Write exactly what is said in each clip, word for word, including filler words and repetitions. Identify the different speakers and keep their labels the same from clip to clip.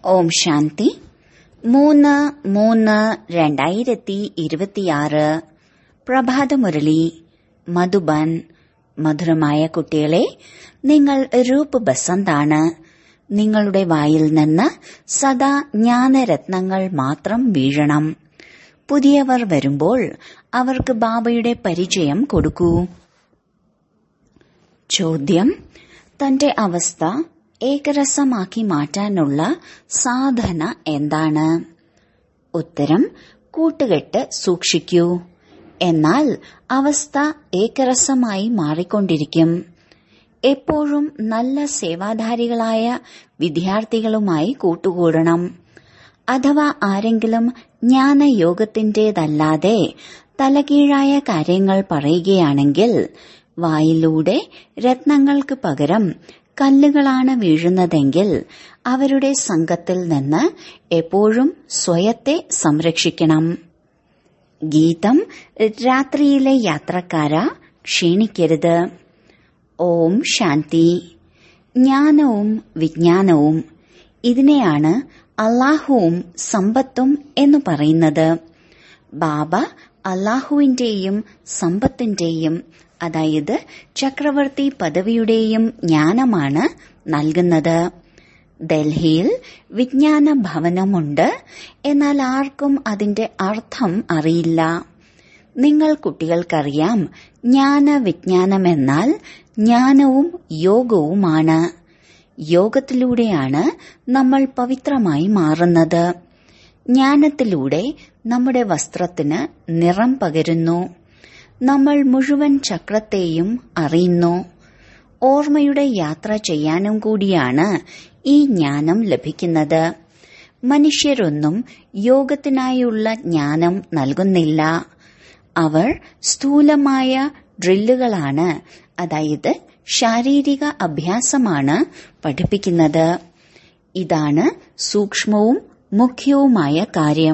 Speaker 1: ഓം ശാന്തി. മൂന്ന് മൂന്ന് രണ്ടായിരത്തി ഇരുപത്തിയാറ് പ്രഭാതമുരളി മധുബൻ. മധുരമായ കുട്ടികളെ, നിങ്ങൾ രൂപ് ബസന്താണ്. നിങ്ങളുടെ വായിൽ നിന്ന് സദാ ജ്ഞാനരത്നങ്ങൾ മാത്രം വീഴണം. പുതിയവർ വരുമ്പോൾ അവർക്ക് ബാബയുടെ പരിചയം കൊടുക്കൂ. ചോദ്യം: തന്റെ അവസ്ഥ ഏകരസമാക്കി മാറ്റാനുള്ള സാധന എന്താണ്? ഉത്തരം: കൂട്ടുകെട്ട് സൂക്ഷിക്കൂ. എന്നാൽ അവസ്ഥ ഏകരസമായി മാറിക്കൊണ്ടിരിക്കും. എപ്പോഴും നല്ല സേവാധാരികളായ വിദ്യാർത്ഥികളുമായി കൂട്ടുകൂടണം. അഥവാ ആരെങ്കിലും ജ്ഞാനയോഗത്തിന്റേതല്ലാതെ തലകീഴായ കാര്യങ്ങൾ പറയുകയാണെങ്കിൽ വായിലൂടെ രത്നങ്ങൾക്ക് പകരം കല്ലുകളാണ് വീഴുന്നതെങ്കിൽ അവരുടെ സംഘത്തിൽ നിന്ന് എപ്പോഴും സ്വയത്തെ സംരക്ഷിക്കണം. ഗീതം: രാത്രിയിലെ യാത്രക്കാര, ക്ഷീണിക്കരുത്. ഓം ശാന്തി. ജ്ഞാനവും വിജ്ഞാനവും, ഇതിനെയാണ് അല്ലാഹുവും സമ്പത്തും എന്ന് പറയുന്നത്. ബാബ അല്ലാഹുവിന്റെയും സമ്പത്തിന്റെയും, അതായത് ചക്രവർത്തി പദവിയുടെയും ജ്ഞാനമാണ് നൽകുന്നത്. ഡൽഹിയിൽ വിജ്ഞാന ഭവനമുണ്ട്, എന്നാൽ ആർക്കും അതിന്റെ അർത്ഥം അറിയില്ല. നിങ്ങൾ കുട്ടികൾക്കറിയാം, ജ്ഞാന വിജ്ഞാനമെന്നാൽ ജ്ഞാനവും യോഗവുമാണ്. യോഗത്തിലൂടെയാണ് നമ്മൾ പവിത്രമായി മാറുന്നത്. ജ്ഞാനത്തിലൂടെ നമ്മുടെ വസ്ത്രത്തിന് നിറം പകരുന്നു. നമ്മൾ മുഴുവൻ ചക്രത്തെയും അറിയുന്നു. ഓർമ്മയുടെ യാത്ര ചെയ്യാനും കൂടിയാണ് ഈ ജ്ഞാനം ലഭിക്കുന്നത്. മനുഷ്യരൊന്നും യോഗത്തിനായുള്ള ജ്ഞാനം നൽകുന്നില്ല. അവർ സ്ഥൂലമായ ഡ്രില്ലുകളാണ്, അതായത് ശാരീരിക അഭ്യാസമാണ് പഠിപ്പിക്കുന്നത്. ഇതാണ് സൂക്ഷ്മവും മുഖ്യവുമായ കാര്യം.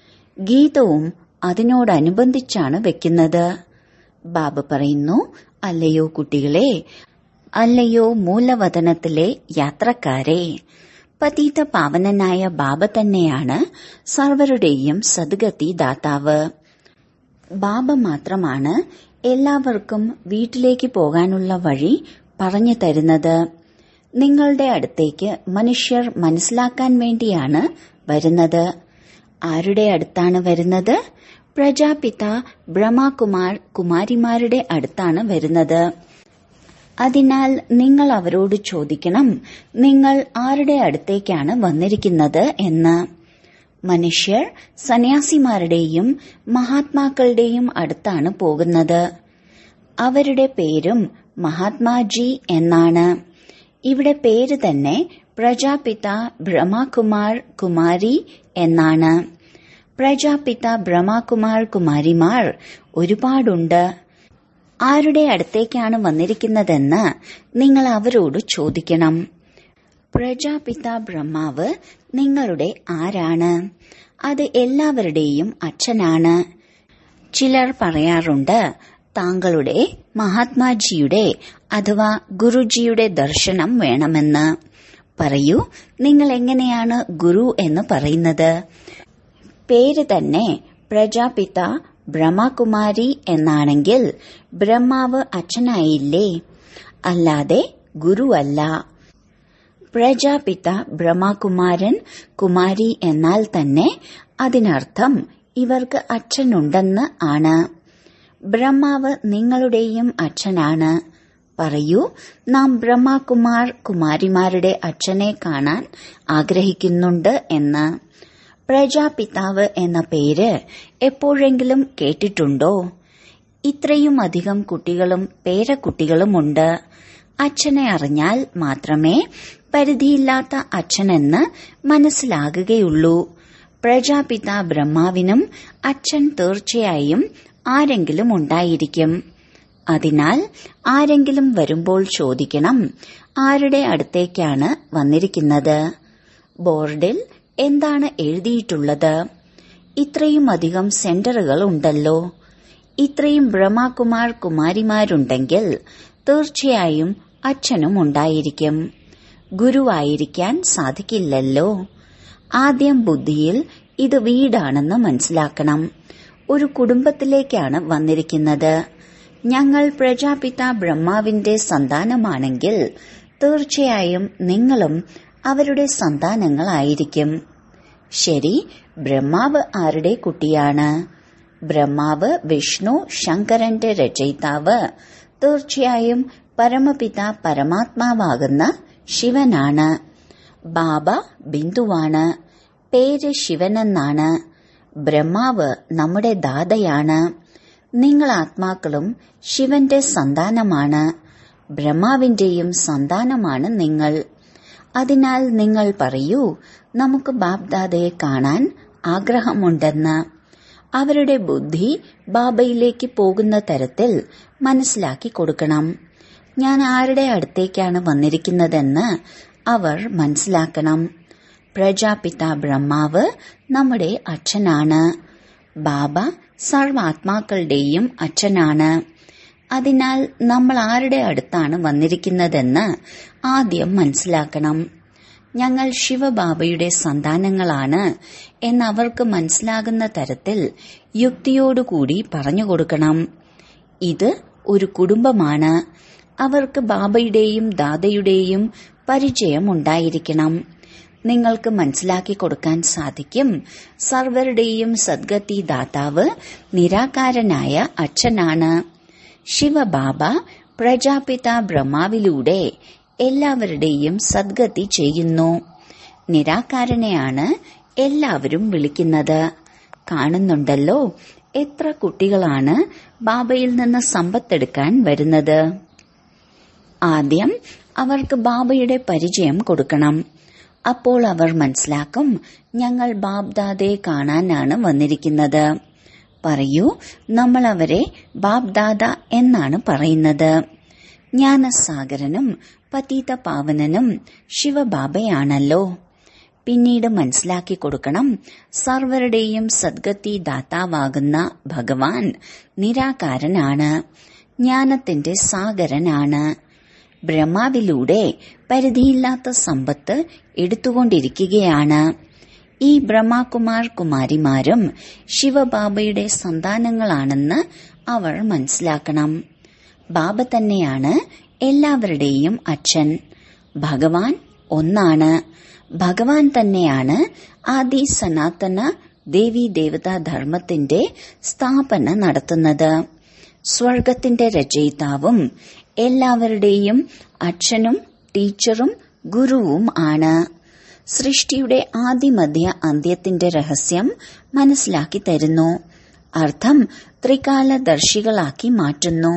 Speaker 1: ഗീതവും അതിനോടനുബന്ധിച്ചാണ് വെക്കുന്നത്. ബാബ പറയുന്നു, അല്ലയോ കുട്ടികളെ, അല്ലയോ മൂലവതനത്തിലെ യാത്രക്കാരെ, പതീത പാവനനായ ബാബ തന്നെയാണ് സർവരുടെയും സദ്ഗതി ദാതാവ്. ബാബ മാത്രമാണ് എല്ലാവർക്കും വീട്ടിലേക്ക് പോകാനുള്ള വഴി പറഞ്ഞു തരുന്നത്. നിങ്ങളുടെ അടുത്തേക്ക് മനുഷ്യർ മനസ്സിലാക്കാൻ വേണ്ടിയാണ് വരുന്നത്. ആരുടെ അടുത്താണ് വരുന്നത്? പ്രജാപിത ബ്രഹ്മകുമാർ കുമാരിമാരുടെ അടുത്താണ് വരുന്നത്. അതിനാൽ നിങ്ങൾ അവരോട് ചോദിക്കണം, നിങ്ങൾ ആരുടെ അടുത്തേക്കാണ് വന്നിരിക്കുന്നത് എന്ന്. മനുഷ്യർ സന്യാസിമാരുടെയും മഹാത്മാക്കളുടെയും അടുത്താണ് പോകുന്നത്. അവരുടെ പേരും മഹാത്മാജി എന്നാണ്. ഇവിടെ പേര് തന്നെ പ്രജാപിത ബ്രഹ്മകുമാർ കുമാരി എന്നാണ്. പ്രജാപിത ബ്രഹ്മകുമാർ കുമാരിമാർ ഒരുപാടുണ്ട്. ആരുടെ അടുത്തേക്കാണ് വന്നിരിക്കുന്നതെന്ന് നിങ്ങൾ അവരോട് ചോദിക്കണം. പ്രജാപിത ബ്രഹ്മാവ് നിങ്ങളുടെ ആരാണ്? അത് എല്ലാവരുടെയും അച്ഛനാണ്. ചിലർ പറയാറുണ്ട്, താങ്കളുടെ മഹാത്മാജിയുടെ അഥവാ ഗുരുജിയുടെ ദർശനം വേണമെന്ന്. പറയൂ, നിങ്ങൾ എങ്ങനെയാണ് ഗുരു എന്ന് പറയുന്നത്? പേര് തന്നെ പ്രജാപിത ബ്രഹ്മകുമാരി എന്നാണെങ്കിൽ ബ്രഹ്മാവ് അച്ഛനായില്ലേ? അല്ലാതെ ഗുരുവല്ല. പ്രജാപിത ബ്രഹ്മകുമാരൻ കുമാരി എന്നാൽ തന്നെ അതിനർത്ഥം ഇവർക്ക് അച്ഛനുണ്ടെന്ന് ആണ്. ബ്രഹ്മാവ് നിങ്ങളുടെയും അച്ഛനാണ്. പറയൂ, നാം ബ്രഹ്മകുമാർ കുമാരിമാരുടെ അച്ഛനെ കാണാൻ ആഗ്രഹിക്കുന്നുണ്ട് എന്ന്. പ്രജാപിതാവ് എന്ന പേര് എപ്പോഴെങ്കിലും കേട്ടിട്ടുണ്ടോ? ഇത്രയും അധികം കുട്ടികളും പേരക്കുട്ടികളുമുണ്ട്. അച്ഛനെ അറിഞ്ഞാൽ മാത്രമേ പരിധിയില്ലാത്ത അച്ഛനെന്ന് മനസ്സിലാകുകയുള്ളൂ. പ്രജാപിത ബ്രഹ്മാവിനും അച്ഛൻ തീർച്ചയായും ആരെങ്കിലും ഉണ്ടായിരിക്കും. അതിനാൽ ആരെങ്കിലും വരുമ്പോൾ ചോദിക്കണം, ആരുടെ അടുത്തേക്കാണ് വന്നിരിക്കുന്നത്? ബോർഡിൽ എന്താണ് എഴുതിയിട്ടുള്ളത്? ഇത്രയും അധികം സെന്ററുകൾ ഉണ്ടല്ലോ. ഇത്രയും ബ്രഹ്മകുമാർ കുമാരിമാരുണ്ടെങ്കിൽ തീർച്ചയായും അച്ഛനും ഉണ്ടായിരിക്കും. ഗുരുവായിരിക്കാൻ സാധിക്കില്ലല്ലോ. ആദ്യം ബുദ്ധിയിൽ ഇത് വീടാണെന്ന് മനസ്സിലാക്കണം. ഒരു കുടുംബത്തിലേക്കാണ് വന്നിരിക്കുന്നത്. ഞങ്ങൾ പ്രജാപിത ബ്രഹ്മാവിന്റെ സന്താനമാണെങ്കിൽ തീർച്ചയായും നിങ്ങളും അവരുടെ സന്താനങ്ങളായിരിക്കും. ശരി, ബ്രഹ്മാവ് ആരുടെ കുട്ടിയാണ്? ബ്രഹ്മാവ് വിഷ്ണു ശങ്കരന്റെ രചയിതാവ് തീർച്ചയായും പരമപിത പരമാത്മാവാകുന്ന ശിവനാണ്. ബാബ ബിന്ദുവാണ്. പേര് ശിവനെന്നാണ്. ബ്രഹ്മാവ് നമ്മുടെ ദാതയാണ്. നിങ്ങൾ ആത്മാക്കളും ശിവന്റെ സന്താനമാണ്. ബ്രഹ്മാവിന്റെയും സന്താനമാണ് നിങ്ങൾ. അതിനാൽ നിങ്ങൾ പറയൂ, നമുക്ക് ബാബ്ദാദയെ കാണാൻ ആഗ്രഹമുണ്ടെന്ന്. അവരുടെ ബുദ്ധി ബാബയിലേക്ക് പോകുന്ന തരത്തിൽ മനസ്സിലാക്കി കൊടുക്കണം. ഞാൻ ആരുടെ അടുത്തേക്കാണ് വന്നിരിക്കുന്നതെന്ന് അവർ മനസ്സിലാക്കണം. പ്രജാപിത ബ്രഹ്മാവ് നമ്മുടെ അച്ഛനാണ്. ബാബ സർവാത്മാക്കളുടെയും അച്ഛനാണ്. അതിനാൽ നമ്മൾ ആരുടെ അടുത്താണ് വന്നിരിക്കുന്നതെന്ന് ആദ്യം മനസ്സിലാക്കണം. ഞങ്ങൾ ശിവബാബയുടെ സന്താനങ്ങളാണ് എന്നവർക്ക് മനസ്സിലാകുന്ന തരത്തിൽ യുക്തിയോടുകൂടി പറഞ്ഞുകൊടുക്കണം. ഇത് ഒരു കുടുംബമാണ്. അവർക്ക് ബാബയുടെയും ദാദയുടെയും പരിചയം ഉണ്ടായിരിക്കണം. നിങ്ങൾക്ക് മനസ്സിലാക്കി കൊടുക്കാൻ സാധിക്കും, സർവരുടെയും സദ്ഗതി ദാതാവ് നിരാകാരനായ അച്ഛനാണ്. ശിവബാബ പ്രജാപിത ബ്രഹ്മാവിലൂടെ എല്ലാവരുടെയും സദ്ഗതി ചെയ്യുന്നു. നിരാകാരനെയാണ് എല്ലാവരും വിളിക്കുന്നത്. കാണുന്നുണ്ടല്ലോ എത്ര കുട്ടികളാണ് ബാബയിൽ നിന്ന് സമ്പത്തെടുക്കാൻ വരുന്നത്. ആദ്യം അവർക്ക് ബാബയുടെ പരിചയം കൊടുക്കണം. അപ്പോൾ അവർ മനസ്സിലാക്കും, ഞങ്ങൾ ബാബ്ദാദയെ കാണാനാണ് വന്നിരിക്കുന്നത്. പറയൂ, നമ്മൾ അവരെ ബാബ്ദാദ എന്നാണ് പറയുന്നത്. ജ്ഞാനസാഗരനും പതീത പാവനനും ശിവബാബയാണല്ലോ. പിന്നീട് മനസ്സിലാക്കി കൊടുക്കണം, സർവരുടെയും സദ്ഗതി ദാതാവാകുന്ന ഭഗവാൻ നിരാകാരനാണ്, ജ്ഞാനത്തിന്റെ സാഗരനാണ്. ബ്രഹ്മാവിലൂടെ പരിധിയില്ലാത്ത സമ്പത്ത് എടുത്തുകൊണ്ടിരിക്കുകയാണ്. ഈ ബ്രഹ്മകുമാർ കുമാരിമാരും ശിവബാബയുടെ സന്താനങ്ങളാണെന്ന് അവർ മനസ്സിലാക്കണം. ബാബ തന്നെയാണ് എല്ലാവരുടെയും അച്ഛൻ. ഭഗവാൻ ഒന്നാണ്. ഭഗവാൻ തന്നെയാണ് ആദി സനാതന ദേവീ ദേവതാ ധർമ്മത്തിന്റെ സ്ഥാപന നടത്തുന്നത്. സ്വർഗത്തിന്റെ രചയിതാവും എല്ലാവരുടെയും അച്ഛനും ടീച്ചറും ഗുരുവും ആണ്. സൃഷ്ടിയുടെ ആദിമധ്യ അന്ത്യത്തിന്റെ രഹസ്യം മനസ്സിലാക്കി തരുന്നു. അർത്ഥം ത്രികാലദർശികളാക്കി മാറ്റുന്നു.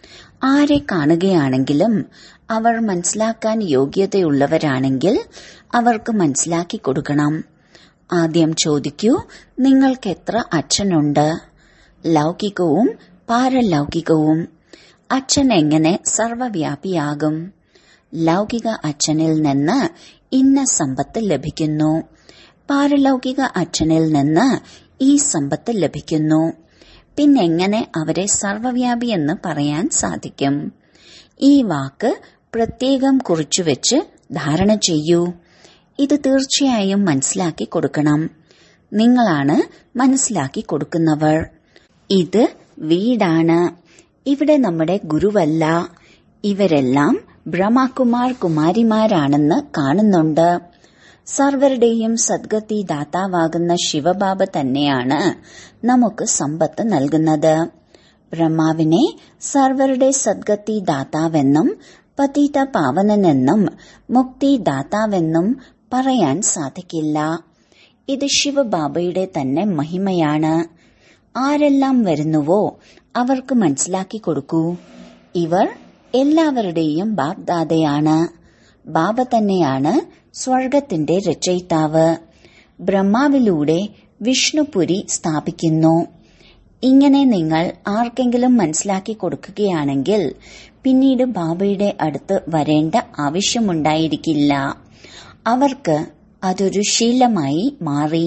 Speaker 1: ആരെ കാണുകയാണെങ്കിലും അവർ മനസ്സിലാക്കാൻ യോഗ്യതയുള്ളവരാണെങ്കിൽ അവർക്ക് മനസ്സിലാക്കി കൊടുക്കണം. ആദ്യം ചോദിക്കൂ, നിങ്ങൾക്ക് എത്ര അച്ഛനുണ്ട്? ലൗകികവും പാരലൗകികവും. അച്ഛൻ എങ്ങനെ സർവവ്യാപിയാകും? ലൗകിക അച്ഛനിൽ നിന്ന് ഇന്ന സമ്പത്ത് ലഭിക്കുന്നു, പാരലൗകിക അച്ഛനിൽ നിന്ന് ഈ സമ്പത്ത് ലഭിക്കുന്നു. പിന്നെങ്ങനെ അവരെ സർവവ്യാപിയെന്ന് പറയാൻ സാധിക്കും? ഈ വാക്ക് പ്രത്യേകം കുറിച്ചുവെച്ച് ധാരണ ചെയ്യൂ. ഇത് തീർച്ചയായും മനസ്സിലാക്കി കൊടുക്കണം. നിങ്ങളാണ് മനസ്സിലാക്കി കൊടുക്കുന്നവർ. ഇത് വീടാണ്. ഇവിടെ നമ്മുടെ ഗുരുവല്ല. ഇവരെല്ലാം ബ്രഹ്മകുമാർ കുമാരിമാരാണെന്ന് കാണുന്നുണ്ട്. സർവരുടെയും സദ്ഗതി ദാതാവാകുന്ന ശിവബാബ തന്നെയാണ് നമുക്ക് സമ്പത്ത് നൽകുന്നത്. ബ്രഹ്മാവിനെ സർവരുടെ സദ്ഗതി ദാതാവെന്നും പതിത പാവനനെന്നും മുക്തിദാതാവെന്നും പറയാൻ സാധിക്കില്ല. ഇത് ശിവബാബയുടെ തന്നെ മഹിമയാണ്. ആരെല്ലാം വരുന്നുവോ അവർക്ക് മനസ്സിലാക്കി കൊടുക്കൂ, ഇവർ എല്ലാവരുടെയും ബാബ്ദാദയാണ്. ബാബ തന്നെയാണ് സ്വർഗത്തിന്റെ രചയിതാവ്. ബ്രഹ്മാവിലൂടെ വിഷ്ണുപുരി സ്ഥാപിക്കുന്നു. ഇങ്ങനെ നിങ്ങൾ ആർക്കെങ്കിലും മനസ്സിലാക്കി കൊടുക്കുകയാണെങ്കിൽ പിന്നീട് ബാബയുടെ അടുത്ത് വരേണ്ട ആവശ്യമുണ്ടായിരിക്കില്ല. അവർക്ക് അതൊരു ശീലമായി മാറി.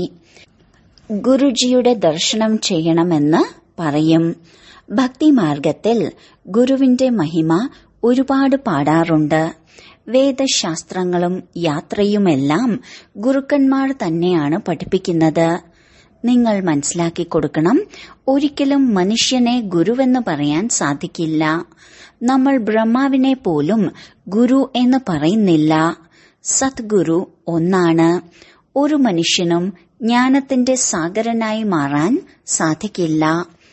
Speaker 1: ഗുരുജിയുടെ ദർശനം ചെയ്യണമെന്ന് പറയും. ഭക്തിമാർഗത്തിൽ ഗുരുവിന്റെ മഹിമ ഒരുപാട് പാടാറുണ്ട്. വേദശാസ്ത്രങ്ങളും യാത്രയുമെല്ലാം ഗുരുക്കന്മാർ തന്നെയാണ് പഠിപ്പിക്കുന്നത്. നിങ്ങൾ മനസ്സിലാക്കി കൊടുക്കണം, ഒരിക്കലും മനുഷ്യനെ ഗുരുവെന്ന് പറയാൻ സാധിക്കില്ല. നമ്മൾ ബ്രഹ്മാവിനെ പോലും ഗുരു എന്ന് പറയുന്നില്ല. സദ്ഗുരു ഒന്നാണ്. ഒരു മനുഷ്യനും ജ്ഞാനത്തിന്റെ സാഗരനായി മാറാൻ സാധിക്കില്ല.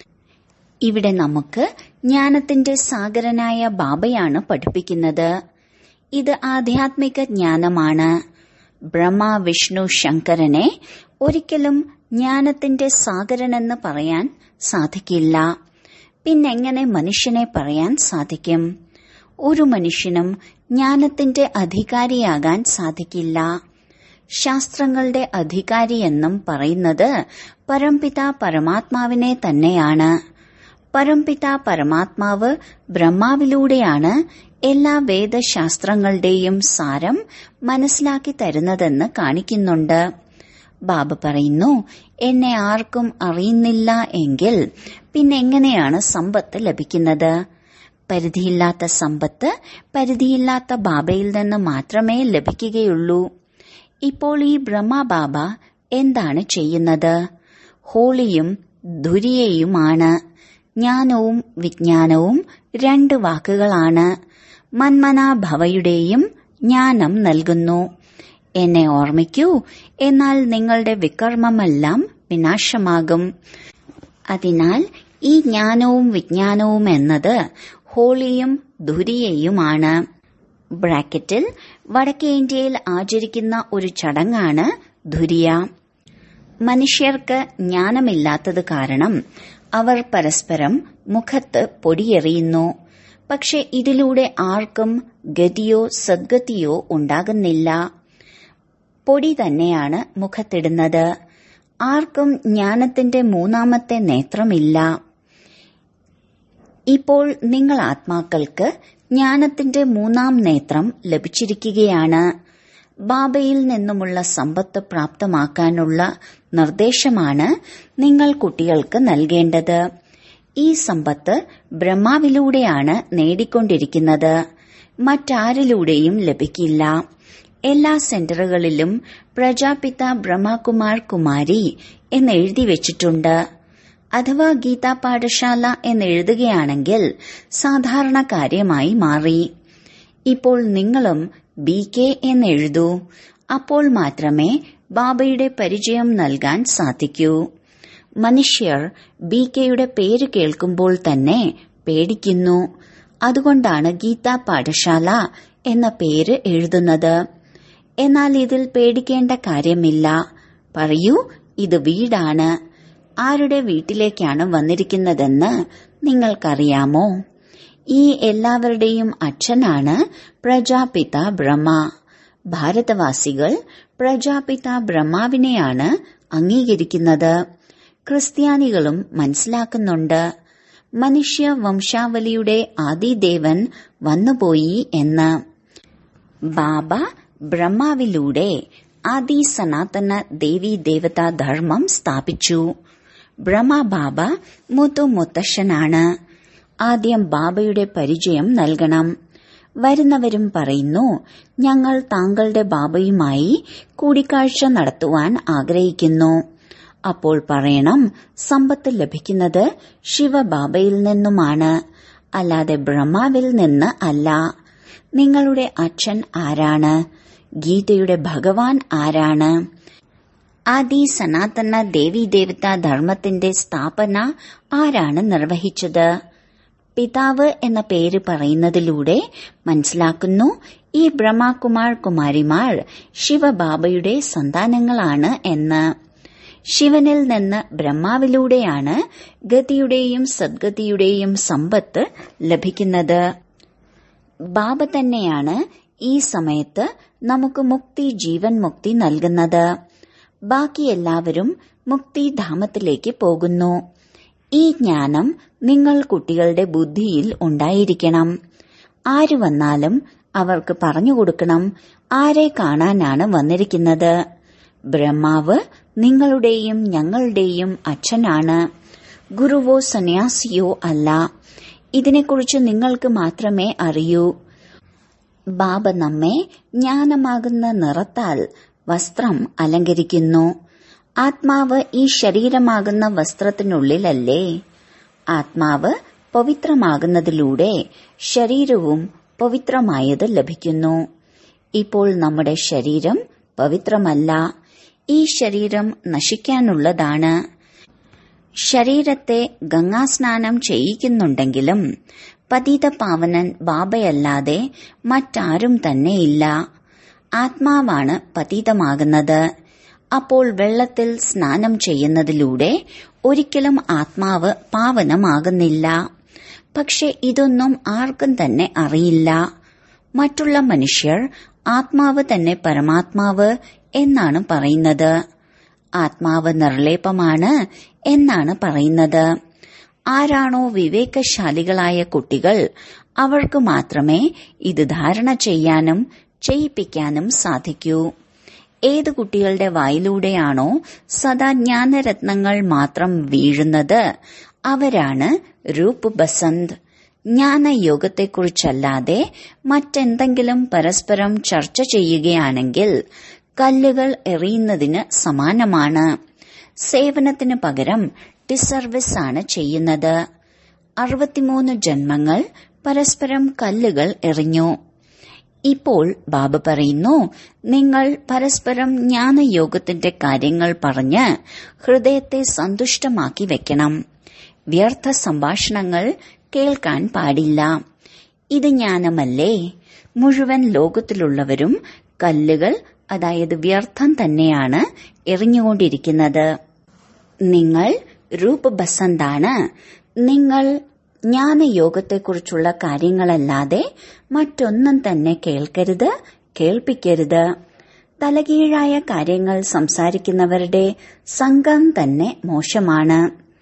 Speaker 1: ഇവിടെ നമുക്ക് ജ്ഞാനത്തിന്റെ സാഗരനായ ബാബയാണ് പഠിപ്പിക്കുന്നത്. ഇത് ആധ്യാത്മിക ജ്ഞാനമാണ്. ബ്രഹ്മ, വിഷ്ണു, ശങ്കരനെ ഒരിക്കലും ജ്ഞാനത്തിന്റെ സാഗരനെന്ന് പറയാൻ സാധിക്കില്ല. പിന്നെങ്ങനെ മനുഷ്യനെ പറയാൻ സാധിക്കും? ഒരു മനുഷ്യനും ജ്ഞാനത്തിന്റെ അധികാരിയാകാൻ സാധിക്കില്ല. ശാസ്ത്രങ്ങളുടെ അധികാരിയെന്നും പറയുന്നത് പരംപിത പരമാത്മാവിനെ തന്നെയാണ്. പരംപിത പരമാത്മാവ് ബ്രഹ്മാവിലൂടെയാണ് എല്ലാ വേദശാസ്ത്രങ്ങളുടെയും സാരം മനസ്സിലാക്കി തരുന്നതെന്ന് കാണിക്കുന്നുണ്ട്. ബാബ പറയുന്നു, എന്നെ ആർക്കും അറിയുന്നില്ല എങ്കിൽ പിന്നെ എങ്ങനെയാണ് സമ്പത്ത് ലഭിക്കുന്നത്? പരിധിയില്ലാത്ത സമ്പത്ത് പരിധിയില്ലാത്ത ബാബയിൽ നിന്ന് മാത്രമേ ലഭിക്കുകയുള്ളൂ. ഇപ്പോൾ ഈ ബ്രഹ്മ ബാബ എന്താണ് ചെയ്യുന്നത്? ഹോളിയും ധുരിയയുമാണ്. ജ്ഞാനവും വിജ്ഞാനവും രണ്ട് വാക്കുകളാണ്. മന്മനാഭവയുടെയും ജ്ഞാനം നൽകുന്നു. എന്നെ ഓർമ്മിക്കൂ, എന്നാൽ നിങ്ങളുടെ വികർമ്മമെല്ലാം വിനാശമാകും. അതിനാൽ ഈ ജ്ഞാനവും വിജ്ഞാനവും എന്നത് ഹോളിയും ധുരിയയുമാണ്. ബ്രാക്കറ്റിൽ വടക്കേ ഇന്ത്യയിൽ ആചരിക്കുന്ന ഒരു ചടങ്ങാണ് ധുരിയ. മനുഷ്യർക്ക് ജ്ഞാനമില്ലാത്തത് കാരണം അവർ പരസ്പരം മുഖത്ത് പൊടിയെറിയുന്നു. പക്ഷെ ഇതിലൂടെ ആർക്കും ഗതിയോ സദ്ഗതിയോ ഉണ്ടാകുന്നില്ല. പൊടി തന്നെയാണ് മുഖത്തിടുന്നത്. ആർക്കും ജ്ഞാനത്തിന്റെ മൂന്നാമത്തെ നേത്രമില്ല. ഇപ്പോൾ നിങ്ങൾ ആത്മാക്കൾക്ക് ജ്ഞാനത്തിന്റെ മൂന്നാം നേത്രം ലഭിച്ചിരിക്കുകയാണ്. ബാബയിൽ നിന്നുമുള്ള സമ്പത്ത് പ്രാപ്തമാക്കാനുള്ള നിർദ്ദേശമാണ് നിങ്ങൾ കുട്ടികൾക്ക് നൽകേണ്ടത്. ഈ സമ്പത്ത് ബ്രഹ്മാവിലൂടെയാണ് നേടിക്കൊണ്ടിരിക്കുന്നത്. മറ്റാരിലൂടെയും ലഭിക്കില്ല. എല്ലാ സെന്ററുകളിലും പ്രജാപിത ബ്രഹ്മകുമാർ കുമാരി എന്നെഴുതി വെച്ചിട്ടുണ്ട്. അഥവാ ഗീതാ പാഠശാല എന്നെഴുതുകയാണെങ്കിൽ സാധാരണ കാര്യമായി മാറി. ഇപ്പോൾ നിങ്ങളും ബി കെ എന്നെഴുതൂ. അപ്പോൾ മാത്രമേ ബാബയുടെ പരിചയം നൽകാൻ സാധിക്കൂ. മനുഷ്യർ ബി കെയുടെ പേര് കേൾക്കുമ്പോൾ തന്നെ പേടിക്കുന്നു. അതുകൊണ്ടാണ് ഗീതാ പാഠശാല എന്ന പേര് എഴുതുന്നത്. എന്നാൽ ഇതിൽ പേടിക്കേണ്ട കാര്യമില്ല. പറയൂ, ഇത് വീടാണ്. ആരുടെ വീട്ടിലേക്കാണ് വന്നിരിക്കുന്നതെന്ന് നിങ്ങൾക്കറിയാമോ? ഈ എല്ലാവരുടെയും അച്ഛനാണ് പ്രജാപിത ബ്രഹ്മ. ഭാരതവാസികൾ പ്രജാപിത ബ്രഹ്മാവിനെയാണ് അംഗീകരിക്കുന്നത്. ക്രിസ്ത്യാനികളും മനസ്സിലാക്കുന്നുണ്ട്. മനുഷ്യ വംശാവലിയുടെ ആദിദേവൻ വന്നുപോയി എന്ന്. ബാബ ബ്രഹ്മാവിലൂടെ ആദി സനാതന ദേവി ദേവതാ ധർമ്മം സ്ഥാപിച്ചു. ബ്രഹ്മ ബാബ മുത്തു മുത്തശ്ശനാണ്. ആദ്യം ബാബയുടെ പരിചയം നൽകണം. വരുന്നവരും പറയുന്നു, ഞങ്ങൾ താങ്കളുടെ ബാബയുമായി കൂടിക്കാഴ്ച നടത്തുവാൻ ആഗ്രഹിക്കുന്നു. അപ്പോൾ പറയണം, സമ്പത്ത് ലഭിക്കുന്നത് ശിവബാബയിൽ നിന്നുമാണ്, അല്ലാതെ ബ്രഹ്മാവിൽ നിന്ന് അല്ല. നിങ്ങളുടെ അച്ഛൻ ആരാണ്? ഗീതയുടെ ഭഗവാൻ ആരാണ്? ആദി സനാതന ദേവി ദേവതാ ധർമ്മത്തിന്റെ സ്ഥാപന ആരാണ് നിർവഹിച്ചത്? പിതാവ് എന്ന പേര് പറയുന്നതിലൂടെ മനസ്സിലാക്കുന്നു, ഈ ബ്രഹ്മകുമാർ കുമാരിമാർ ശിവബാബയുടെ സന്താനങ്ങളാണ് എന്ന്. ശിവനിൽ നിന്ന് ബ്രഹ്മാവിലൂടെയാണ് ഗതിയുടെയും സദ്ഗതിയുടെയും സമ്പത്ത് ലഭിക്കുന്നത്. ബാബ തന്നെയാണ് ഈ സമയത്ത് നമുക്ക് മുക്തി, ജീവൻ മുക്തി നൽകുന്നത്. ബാക്കി എല്ലാവരും മുക്തിധാമത്തിലേക്ക് പോകുന്നു. ഈ ജ്ഞാനം നിങ്ങൾ കുട്ടികളുടെ ബുദ്ധിയിൽ ഉണ്ടായിരിക്കണം. ആര് വന്നാലും അവർക്ക് പറഞ്ഞുകൊടുക്കണം, ആരെ കാണാനാണ് വന്നിരിക്കുന്നത്. ബ്രഹ്മാവ് നിങ്ങളുടെയും ഞങ്ങളുടെയും അച്ഛനാണ്. ഗുരുവോ സന്യാസിയോ അല്ല. ഇതിനെക്കുറിച്ച് നിങ്ങൾക്ക് മാത്രമേ അറിയൂ. ബാബ നമ്മെ ജ്ഞാനമാകുന്ന നിറത്താൽ വസ്ത്രം അലങ്കരിക്കുന്നു. ആത്മാവ് ഈ ശരീരമാകുന്ന വസ്ത്രത്തിനുള്ളിലല്ലേ? ആത്മാവ് പവിത്രമാകുന്നതിലൂടെ ശരീരവും പവിത്രമായത് ലഭിക്കുന്നു. ഇപ്പോൾ നമ്മുടെ ശരീരം പവിത്രമല്ല. ഈ ശരീരം നശിക്കാനുള്ളതാണ്. ശരീരത്തെ ഗംഗാസ്നാനം ചെയ്യിക്കുന്നുണ്ടെങ്കിലും പതിത പാവനൻ ബാബയല്ലാതെ മറ്റാരും തന്നെയില്ല. ആത്മാവാണ് പതിതമാകുന്നത്. അപ്പോൾ വെള്ളത്തിൽ സ്നാനം ചെയ്യുന്നതിലൂടെ ഒരിക്കലും ആത്മാവ് പാവനമാകുന്നില്ല. പക്ഷെ ഇതൊന്നും ആർക്കും തന്നെ അറിയില്ല. മറ്റുള്ള മനുഷ്യർ ആത്മാവ് തന്നെ പരമാത്മാവ് എന്നാണ് പറയുന്നത്. ആത്മാവ് നിർലേപമാണ് എന്നാണ് പറയുന്നത്. ആരാണോ വിവേകശാലികളായ കുട്ടികൾ അവർക്ക് മാത്രമേ ഇത് ധാരണ ചെയ്യാനും ചെയ്യിപ്പിക്കാനും സാധിക്കൂ. ഏത് കുട്ടികളുടെ വായിലൂടെയാണോ സദാ ജ്ഞാനരത്നങ്ങൾ മാത്രം വീഴുന്നത് അവരാണ് രൂപ് ബസന്ത്. ജ്ഞാനയോഗത്തെക്കുറിച്ചല്ലാതെ മറ്റെന്തെങ്കിലും പരസ്പരം ചർച്ച ചെയ്യുകയാണെങ്കിൽ കല്ലുകൾ എറിയുന്നതിന് സമാനമാണ്. സേവനത്തിന് പകരം ഡിസർവീസ് ആണ് ചെയ്യുന്നത്. അറുപത്തിമൂന്ന് ജന്മങ്ങൾ പരസ്പരം കല്ലുകൾ എറിഞ്ഞു. ഇപ്പോൾ ബാബ പറയുന്നു, നിങ്ങൾ പരസ്പരം ജ്ഞാനയോഗത്തിന്റെ കാര്യങ്ങൾ പറഞ്ഞ് ഹൃദയത്തെ സന്തുഷ്ടമാക്കി വെക്കണം. വ്യർത്ഥ സംഭാഷണങ്ങൾ കേൾക്കാൻ പാടില്ല. ഇത് ജ്ഞാനമല്ലേ? മുഴുവൻ ലോകത്തിലുള്ളവരും കല്ലുകൾ, അതായത് വ്യർത്ഥം തന്നെയാണ് എറിഞ്ഞുകൊണ്ടിരിക്കുന്നത്. നിങ്ങൾ രൂപ് ബസന്താണ്. നിങ്ങൾ ജ്ഞാനയോഗത്തെക്കുറിച്ചുള്ള കാര്യങ്ങളല്ലാതെ മറ്റൊന്നും തന്നെ കേൾക്കരുത്, കേൾപ്പിക്കരുത്. തലകീഴായ കാര്യങ്ങൾ സംസാരിക്കുന്നവരുടെ സംഘം തന്നെ മോശമാണ്.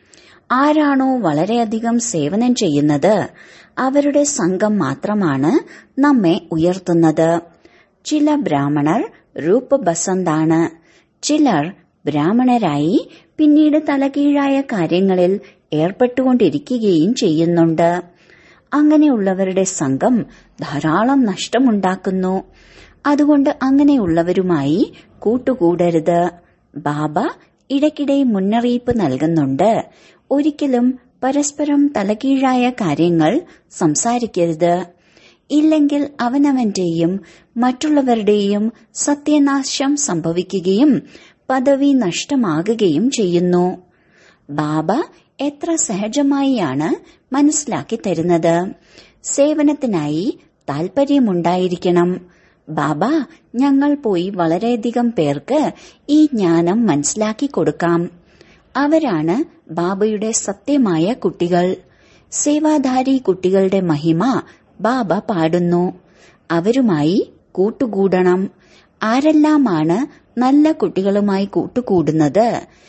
Speaker 1: ആരാണോ വളരെയധികം സേവനം ചെയ്യുന്നത് അവരുടെ സംഘം മാത്രമാണ് നമ്മെ ഉയർത്തുന്നത്. ചില ബ്രാഹ്മണർ രൂപ ബസന്താണ്. ചിലർ ബ്രാഹ്മണരായി പിന്നീട് തലകീഴായ കാര്യങ്ങളിൽ ഏർപ്പെട്ടുകൊണ്ടിരിക്കുകയും ചെയ്യുന്നുണ്ട്. അങ്ങനെയുള്ളവരുടെ സംഘം ധാരാളം നഷ്ടമുണ്ടാക്കുന്നു. അതുകൊണ്ട് അങ്ങനെയുള്ളവരുമായി കൂട്ടുകൂടരുത്. ബാബ ഇടയ്ക്കിടെ മുന്നറിയിപ്പ് നൽകുന്നുണ്ട്. ഒരിക്കലും പരസ്പരം തലകീഴായ കാര്യങ്ങൾ സംസാരിക്കരുത്. ഇല്ലെങ്കിൽ അവനവന്റെയും മറ്റുള്ളവരുടെയും സത്യനാശം സംഭവിക്കുകയും പദവി നഷ്ടമാകുകയും ചെയ്യുന്നു. ബാബ എത്ര സഹജമായിയാണ് മനസ്സിലാക്കി തരുന്നത്. സേവനത്തിനായി താൽപര്യമുണ്ടായിരിക്കണം. ബാബ, ഞങ്ങൾ പോയി വളരെയധികം പേർക്ക് ഈ ജ്ഞാനം മനസ്സിലാക്കി കൊടുക്കാം. അവരാണ് ബാബയുടെ സത്യമായ കുട്ടികൾ. സേവാധാരി കുട്ടികളുടെ മഹിമ ബാബ പാടുന്നു. അവരുമായി കൂട്ടുകൂടണം. ആരെല്ലാമാണ് നല്ല കുട്ടികളുമായി കൂട്ടുകൂടുന്നത്?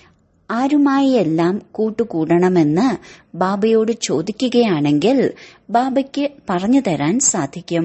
Speaker 1: ആരുമായി എല്ലാം കൂട്ടുകൂടണമെന്ന് ബാബയോട് ചോദിക്കുകയാണെങ്കിൽ ബാബയ്ക്ക് പറഞ്ഞു തരാൻ സാധിക്കും.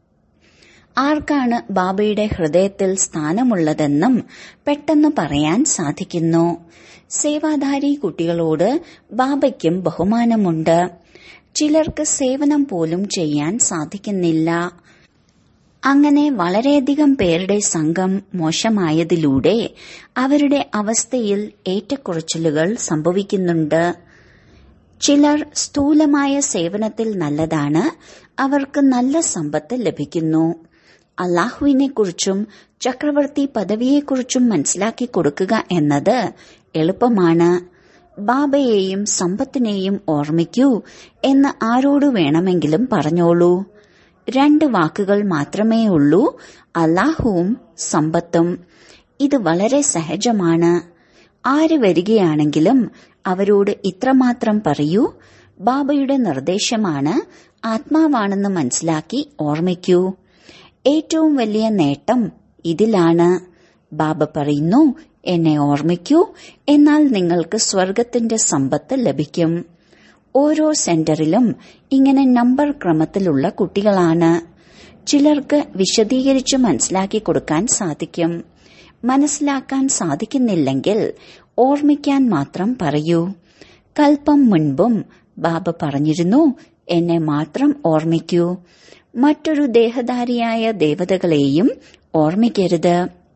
Speaker 1: ആർക്കാണ് ബാബയുടെ ഹൃദയത്തിൽ സ്ഥാനമുള്ളതെന്നും പെട്ടെന്ന് പറയാൻ സാധിക്കുന്നു. സേവാധാരി കുട്ടികളോട് ബാബയ്ക്കും ബഹുമാനമുണ്ട്. ചിലർക്ക് സേവനം പോലും ചെയ്യാൻ സാധിക്കുന്നില്ല. അങ്ങനെ വളരെയധികം പേരുടെ സംഘം മോശമായതിലൂടെ അവരുടെ അവസ്ഥയിൽ ഏറ്റക്കുറച്ചിലുകൾ സംഭവിക്കുന്നുണ്ട്. ചിലർ സ്ഥൂലമായ സേവനത്തിൽ നല്ലതാണ്. അവർക്ക് നല്ല സമ്പത്ത് ലഭിക്കുന്നു. അല്ലാഹുവിനെക്കുറിച്ചും ചക്രവർത്തി പദവിയെക്കുറിച്ചും മനസ്സിലാക്കി കൊടുക്കുക എന്നത് എളുപ്പമാണ്. ബാബയെയും സമ്പത്തിനെയും ഓർമ്മിക്കൂ എന്ന് ആരോട് വേണമെങ്കിലും പറഞ്ഞോളൂ. രണ്ട് വാക്കുകൾ മാത്രമേ ഉള്ളൂ, അല്ലാഹുവും സമ്പത്തും. ഇത് വളരെ സഹജമാണ്. ആര് വരികയാണെങ്കിലും അവരോട് ഇത്രമാത്രം പറയൂ, ബാബയുടെ നിർദ്ദേശമാണ്, ആത്മാവാണെന്ന് മനസ്സിലാക്കി ഓർമ്മിക്കൂ. ഏറ്റവും വലിയ നേട്ടം ഇതിലാണ്. ബാബ പറയുന്നു, എന്നെ ഓർമ്മിക്കൂ, എന്നാൽ നിങ്ങൾക്ക് സ്വർഗത്തിന്റെ സമ്പത്ത് ലഭിക്കും. ഓരോ സെന്ററിലും ഇങ്ങനെ നമ്പർ ക്രമത്തിലുള്ള കുട്ടികളാണ്. ചിലർക്ക് വിശദീകരിച്ച് മനസ്സിലാക്കി കൊടുക്കാൻ സാധിക്കും. മനസ്സിലാക്കാൻ സാധിക്കുന്നില്ലെങ്കിൽ ഓർമ്മിക്കാൻ മാത്രം പറയൂ. കൽപ്പം മുൻപും ബാബ പറഞ്ഞിരുന്നു, എന്നെ മാത്രം ഓർമ്മിക്കൂ. മറ്റൊരു ദേഹധാരിയായ ദേവതകളെയും ഓർമ്മിക്കരുത്.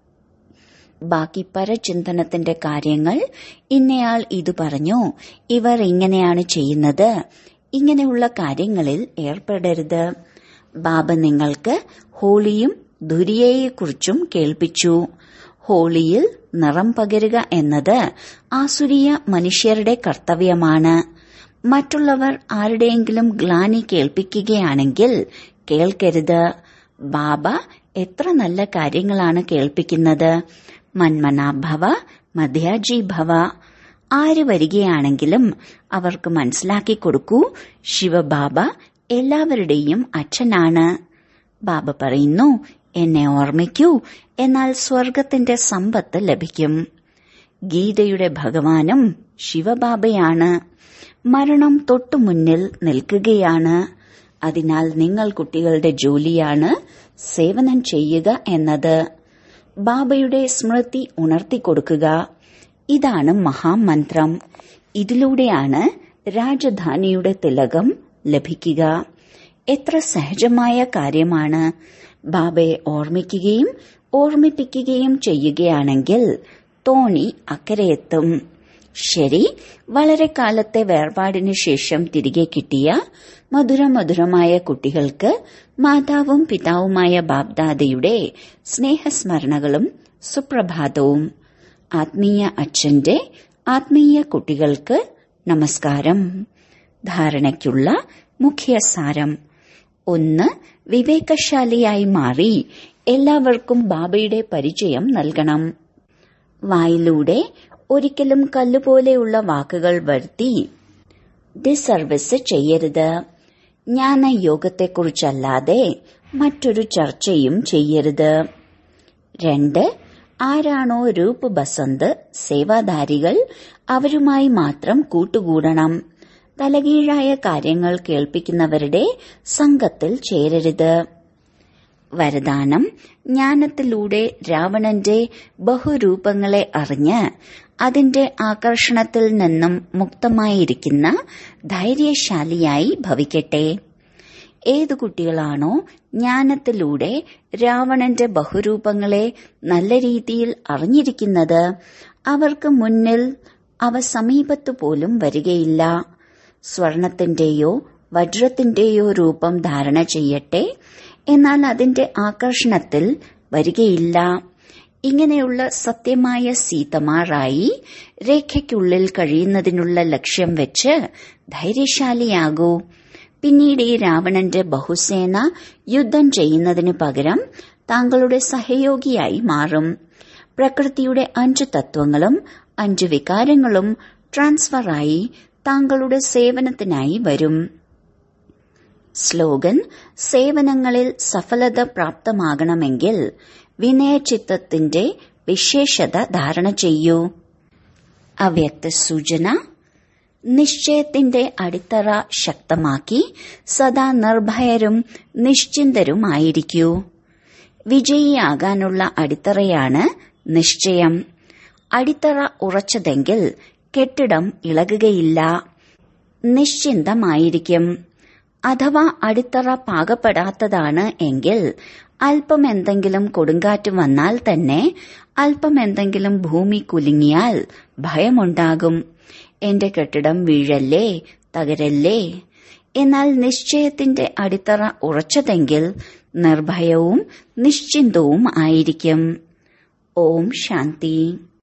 Speaker 1: ബാക്കി പരചിന്തനത്തിന്റെ കാര്യങ്ങൾ ഇന്നയാൾ ഇത് പറഞ്ഞു, ഇവർ ഇങ്ങനെയാണ് ചെയ്യുന്നത്, ഇങ്ങനെയുള്ള കാര്യങ്ങളിൽ ഏർപ്പെടരുത്. ബാബ നിങ്ങൾക്ക് ഹോളിയും ദുരിയയെക്കുറിച്ചും കേൾപ്പിച്ചു. ഹോളിയിൽ നിറം പകരുക എന്നത് ആസുരീയ മനുഷ്യരുടെ കർത്തവ്യമാണ്. മറ്റുള്ളവർ ആരുടെയെങ്കിലും ഗ്ലാനി കേൾപ്പിക്കുകയാണെങ്കിൽ കേൾക്കരുത്. ബാബ എത്ര നല്ല കാര്യങ്ങളാണ് കേൾപ്പിക്കുന്നത്. മന്മനാഭവ മധ്യാജി ഭവ. ആര് വരികയാണെങ്കിലും അവർക്ക് മനസ്സിലാക്കി കൊടുക്കൂ, ശിവബാബ എല്ലാവരുടെയും അച്ഛനാണ്. ബാബ പറയുന്നു, എന്നെ ഓർമ്മിക്കൂ, എന്നാൽ സ്വർഗത്തിന്റെ സമ്പത്ത് ലഭിക്കും. ഗീതയുടെ ഭഗവാനും ശിവബാബയാണ്. മരണം തൊട്ടു മുന്നിൽ നിൽക്കുകയാണ്. അതിനാൽ നിങ്ങൾ കുട്ടികളുടെ ജോലിയാണ് സേവനം ചെയ്യുക എന്നത്. ബാബയുടെ സ്മൃതി ഉണർത്തിക്കൊടുക്കുക. ഇതാണ് മഹാമന്ത്രം. ഇതിലൂടെയാണ് രാജധാനിയുടെ തിലകം ലഭിക്കുക. എത്ര സഹജമായ കാര്യമാണ്. ബാബയെ ഓർമ്മിക്കുകയും ഓർമ്മിപ്പിക്കുകയും ചെയ്യുകയാണെങ്കിൽ തോണി അക്കരയെത്തും. ശരി, വളരെ കാലത്തെ വേർപാടിനു ശേഷം തിരികെ കിട്ടിയ മധുരമധുരമായ കുട്ടികൾക്ക് മാതാവും പിതാവുമായ ബാബ്ദാദയുടെ സ്നേഹസ്മരണകളും സുപ്രഭാതവും. ആത്മീയ അച്ഛന്റെ ആത്മീയ കുട്ടികൾക്ക് നമസ്കാരം. ധാരണയ്ക്കുള്ള മുഖ്യസാരം: ഒന്ന്, വിവേകശാലിയായി മാറി എല്ലാവർക്കും ബാബയുടെ പരിചയം നൽകണം. വായിലൂടെ ഒരിക്കലും കല്ലുപോലെയുള്ള വാക്കുകൾ വരുത്തി ഡിസർവീസ് ചെയ്യരുത്. ജ്ഞാനയോഗത്തെക്കുറിച്ചല്ലാതെ മറ്റൊരു ചർച്ചയും ചെയ്യരുത്. രണ്ട്, ആരാണോ രൂപ് ബസന്ത് സേവാധാരികൾ അവരുമായി മാത്രം കൂട്ടുകൂടണം. തലകീഴായ കാര്യങ്ങൾ കേൾപ്പിക്കുന്നവരുടെ സംഘത്തിൽ ചേരരുത്. വരദാനം: ജ്ഞാനത്തിലൂടെ രാവണന്റെ ബഹുരൂപങ്ങളെ അറിഞ്ഞ് അതിന്റെ ആകർഷണത്തിൽ നിന്നും മുക്തമായിരിക്കുന്ന ധൈര്യശാലിയായി ഭവിക്കട്ടെ. ഏതു കുട്ടികളാണോ ജ്ഞാനത്തിലൂടെ രാവണന്റെ ബഹുരൂപങ്ങളെ നല്ല രീതിയിൽ അറിഞ്ഞിരിക്കുന്നത്, അവർക്ക് മുന്നിൽ അവ സമീപത്തു പോലും വരികയില്ല. സ്വർണത്തിന്റെയോ വജ്രത്തിന്റെയോ രൂപം ധാരണ ചെയ്യട്ടെ, എന്നാൽ അതിന്റെ ആകർഷണത്തിൽ വരികയില്ല. ഇങ്ങനെയുള്ള സത്യമായ സീതമാറായി രേഖയ്ക്കുള്ളിൽ കഴിയുന്നതിനുള്ള ലക്ഷ്യം വെച്ച് ധൈര്യശാലിയാകൂ. പിന്നീട് ഈ രാവണന്റെ ബഹുസേന യുദ്ധം ചെയ്യുന്നതിനു പകരം താങ്കളുടെ സഹയോഗിയായി മാറും. പ്രകൃതിയുടെ അഞ്ചു തത്വങ്ങളും അഞ്ചു വികാരങ്ങളും ട്രാൻസ്ഫറായി താങ്കളുടെ സേവനത്തിനായി വരും. സ്ലോഗൻ: സേവനങ്ങളിൽ സഫലത പ്രാപ്തമാകണമെങ്കിൽ വിനയചിത്തത്തിന്റെ വിശേഷത ധാരണ ചെയ്യൂ. അവ്യക്ത സൂചന: നിശ്ചയത്തിന്റെ അടിത്തറ ശക്തമാക്കി സദാ നിർഭയരും നിശ്ചിന്തരുമായിരിക്കൂ. വിജയിയാകാനുള്ള അടിത്തറയാണ് നിശ്ചയം. അടിത്തറ ഉറച്ചതെങ്കിൽ കെട്ടിടം ഇളകുകയില്ല, നിശ്ചിന്തമായിരിക്കും. അഥവാ അടിത്തറ പാകപ്പെടാത്തതാണ് എങ്കിൽ അല്പം എന്തെങ്കിലും കൊടുങ്കാറ്റ് വന്നാൽ തന്നെ, അല്പം എന്തെങ്കിലും ഭൂമി കുലുങ്ങിയാൽ ഭയമുണ്ടാകും. എന്റെ കെട്ടിടം വീഴല്ലേ, തകരല്ലേ. എന്നാൽ നിശ്ചയത്തിന്റെ അടിത്തറ ഉറച്ചതെങ്കിൽ നിർഭയവും നിശ്ചിന്തവും ആയിരിക്കും. ഓം ശാന്തി.